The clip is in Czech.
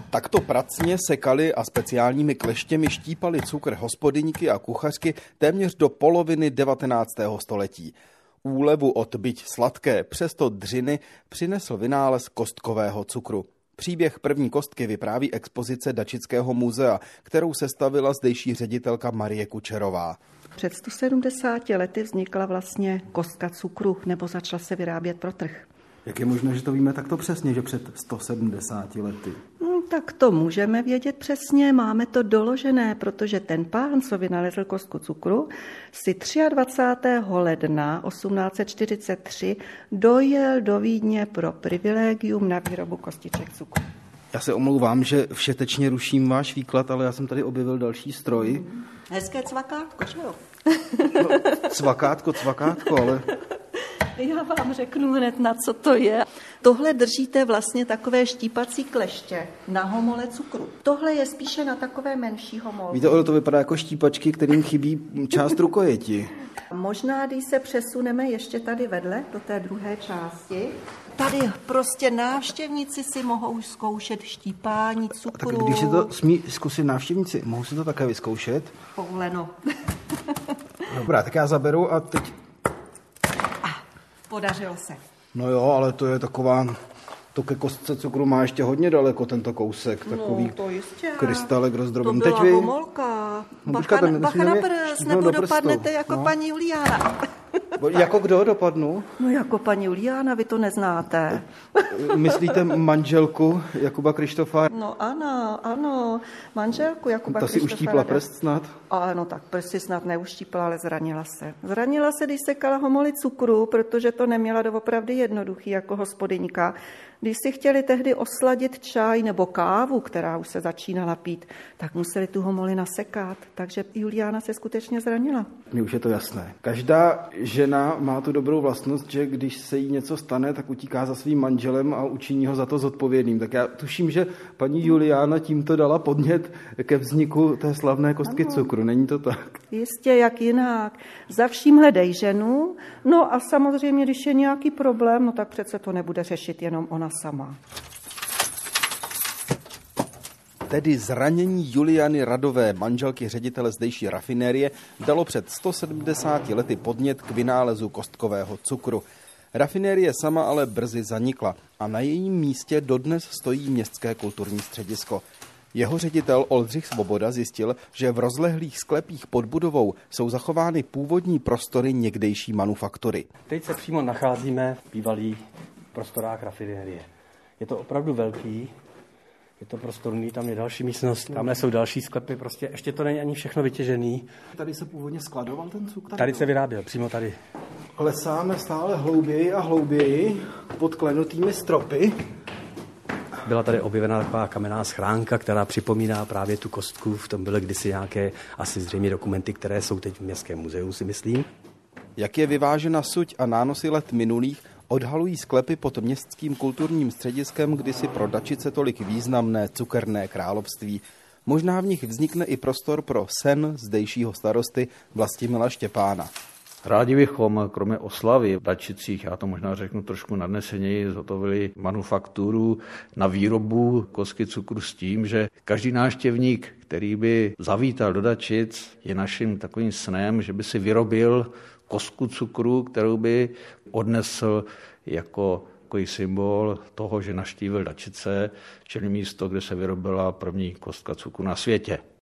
Takto pracně sekali a speciálními kleštěmi štípali cukr hospodyňky a kuchařky téměř do poloviny 19. století. Úlevu od byť sladké přesto dřiny přinesl vynález kostkového cukru. Příběh první kostky vypráví expozice Dačického muzea, kterou sestavila zdejší ředitelka Marie Kučerová. Před 170 lety vznikla vlastně kostka cukru, nebo začala se vyrábět pro trh. Jak je možné, že to víme takto přesně, že před 170 lety? Tak to můžeme vědět přesně, máme to doložené, protože ten pán, co vynalezl kostku cukru, si 23. ledna 1843 dojel do Vídně pro privilegium na výrobu kostiček cukru. Já se omlouvám, že všetečně ruším váš výklad, ale já jsem tady objevil další stroj. Hezké cvakátko, že jo? No, cvakátko, ale... Já vám řeknu hned, na co to je. Tohle držíte vlastně takové štípací kleště na homole cukru. Tohle je spíše na takové menší homolky. Víte, to vypadá jako štípačky, kterým chybí část rukojeti. Možná, když se přesuneme ještě tady vedle, do té druhé části, tady prostě návštěvníci si mohou zkoušet štípání cukru. Tak když si to smí zkusit návštěvníci, mohou si to také vyzkoušet? Povoleno. Dobrá, tak já zaberu a teď... Podařilo se. No jo, ale to je taková... To ke kostce cukru má ještě hodně daleko tento kousek. Takový no, to jistě. Krystalek rozdrobený. To byla homolka. Bacha na prst, nebo dopadnete jako paní Juliána. Jako kdo dopadnu? No jako paní Juliána, vy to neznáte. Myslíte manželku Jakuba Kryštofa? No ano, manželku Jakuba Kryštofa. Ta si uštípla prst snad? Ano, tak prst si snad neuštípla, ale zranila se. Zranila se, když sekala homoly cukru, protože to neměla doopravdy jednoduchý jako hospodyňka. Když si chtěli tehdy osladit čaj nebo kávu, která už se začínala pít, tak museli tu homoli nasekat. Takže Juliána se skutečně zranila. Mně už je to jasné. Každá žena má tu dobrou vlastnost, že když se jí něco stane, tak utíká za svým manželem a učiní ho za to zodpovědným. Tak já tuším, že paní Juliána tímto dala podnět ke vzniku té slavné kostky cukru. Není to tak? Jistě, jak jinak. Za vším hledej ženu, no a samozřejmě, když je nějaký problém, no tak přece to nebude řešit jenom ona sama. Tedy zranění Juliany Radové, manželky ředitele zdejší rafinérie, dalo před 170 lety podnět k vynálezu kostkového cukru. Rafinérie sama ale brzy zanikla a na jejím místě dodnes stojí městské kulturní středisko. Jeho ředitel Oldřich Svoboda zjistil, že v rozlehlých sklepích pod budovou jsou zachovány původní prostory někdejší manufaktury. Teď se přímo nacházíme v bývalých prostorách rafinérie. Je to opravdu velký, je to prostorný, tam je další místnost, tamhle jsou další sklepy, prostě ještě to není ani všechno vytěžený. Tady se původně skladoval ten cukr? Tady se vyráběl, přímo tady. Klesáme stále hlouběji a hlouběji pod klenutými stropy. Byla tady objevena taková kamenná schránka, která připomíná právě tu kostku. V tom byly kdysi nějaké asi zřejmě dokumenty, které jsou teď v Městském muzeu, si myslím. Jak je vyvážena suť a nánosy let minulých, odhalují sklepy pod městským kulturním střediskem kdysi pro Dačice tolik významné cukerné království. Možná v nich vznikne i prostor pro sen zdejšího starosty Vlastimila Štěpána. Rádi bychom, kromě oslavy v Dačicích, já to možná řeknu trošku nadneseněji, zhotovili manufakturu na výrobu kostky cukru s tím, že každý návštěvník, který by zavítal do Dačic, je naším takovým snem, že by si vyrobil kostku cukru, kterou by odnesl jako takový symbol toho, že navštívil Dačice, čili místo, kde se vyrobila první kostka cukru na světě.